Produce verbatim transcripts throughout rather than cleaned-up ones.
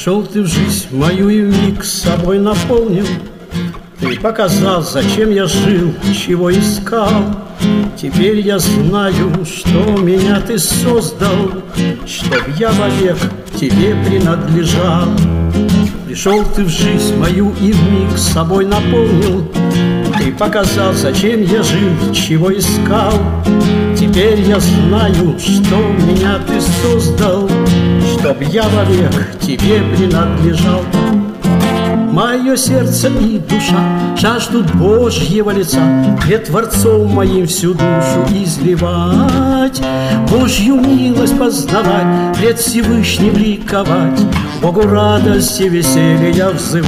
Пришел ты в жизнь мою и вмиг с собой наполнил. Ты показал, зачем я жил, чего искал. Теперь я знаю, что меня ты создал, чтоб я вовек тебе принадлежал. Пришел ты в жизнь мою и вмиг с собой наполнил. Ты показал, зачем я жил, чего искал. Теперь я знаю, что меня ты создал, чтоб я вовек тебе принадлежал. Мое сердце и душа жаждут Божьего лица, пред Творцом моим всю душу изливать, Божью милость познавать, пред Всевышним ликовать, Богу радость и веселье взывать.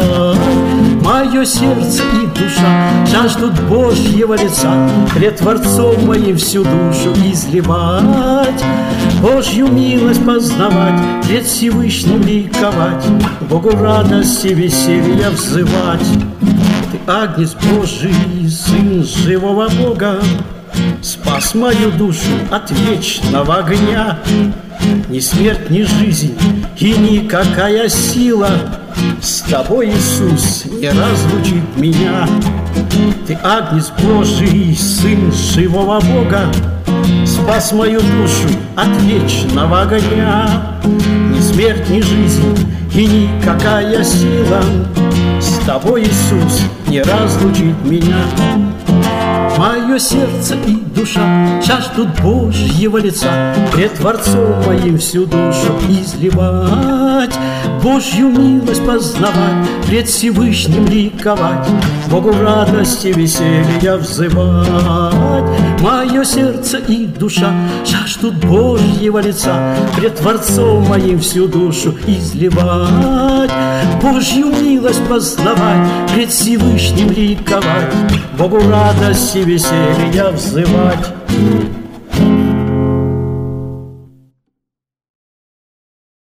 Мое сердце и душа жаждут Божьего лица, пред Творцом моим всю душу изливать, Божью милость познавать, пред Всевышним ликовать, Богу радость и веселье веселья взывать. Ты агнец Божий, Сын живого Бога, спас мою душу от вечного огня. Ни смерть, ни жизнь и никакая сила с тобой, Иисус, не разлучит меня. Ты агнец Божий, Сын живого Бога, спас мою душу от вечного огня. Ни смерть, ни жизнь и никакая сила с тобой, Иисус, не разлучит меня. Мое сердце и душа жаждут Божьего лица, пред Творцом моим всю душу изливать, Божью милость познавать, пред Всевышним ликовать, Богу радость и веселье взывать. Мое сердце и душа жаждут Божьего лица, пред Творцом моим всю душу изливать, Божью милость познавать, пред Всевышним ликовать, Богу радость и веселье взывать.